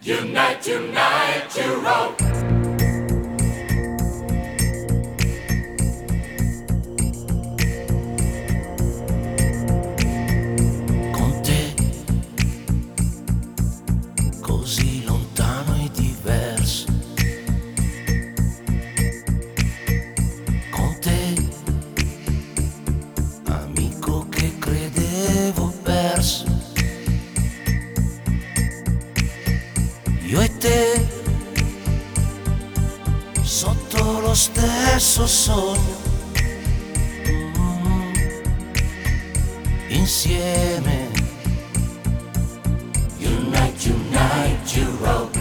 Unite, unite, Europe. Con te, così lontano e diverso. Con te, amico che credevo perso. Io e te, sotto lo stesso sogno, insieme. Unite, unite, Europe.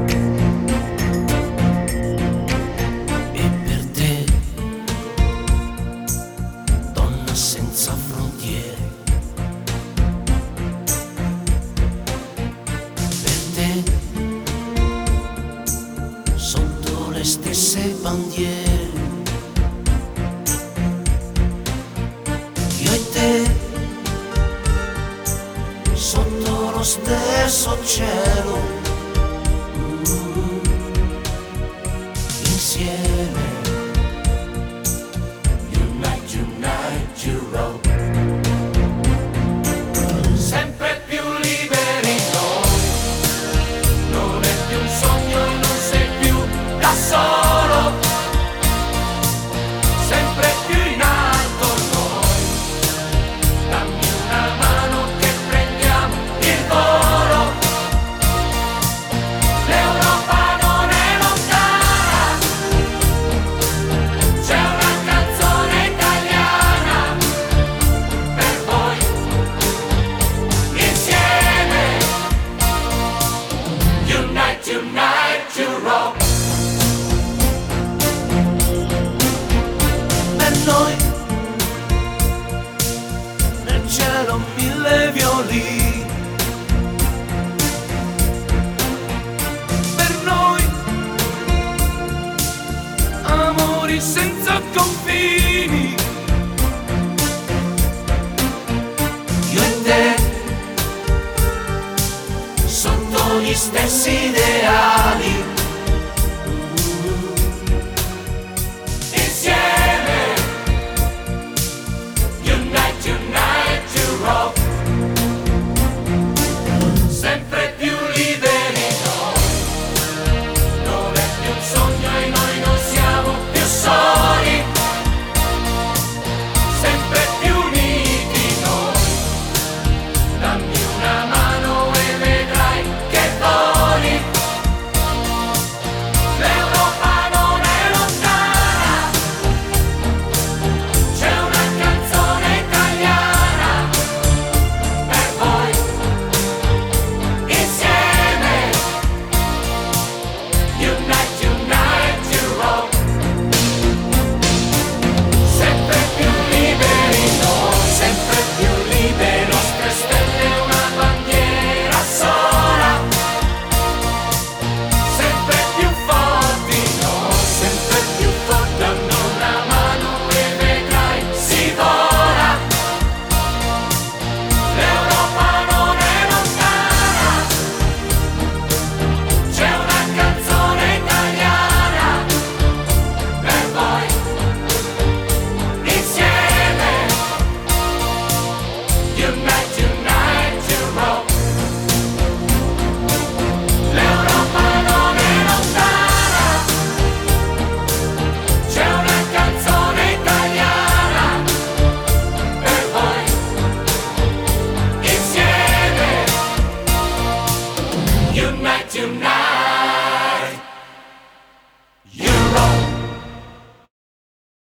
E per te, donna senza frontiere, per te, sotto le stesse bandiere, io e te, sotto lo stesso cielo, insieme. Unite, unite, Europe. Sempre più liberi noi. Non è più un sogno, non sei più da solo. Sempre più in alto noi. Dammi una mano che prendiamo il volo. L'Europa non è lontana. C'è una canzone italiana per voi. Insieme. Unite, unite, Europe. Per noi, nel cielo mille violini. Per noi, amori senza confini. Io e te, sotto gli stessi ideali. Insieme. Unite, unite, Europe. Sempre più liberi noi. Non è più un sogno e noi non siamo più soli. Sempre più uniti noi. Dammi una mano e vedrai che voli. L'Europa non è lontana. C'è una canzone italiana per voi. Insieme. Unite, unite, Europe. Sempre più liberi noi, sempre più liberi. Nostre stelle, una bandiera sola. Sempre più forti noi, sempre più forti. Danno una mano e vedrai si vola. L'Europa non è lontana. C'è una canzone italiana per voi. Insieme. Unite, unite, Europe. L'Europa non è lontana. C'è una canzone italiana per voi. Insieme. Unite, unite.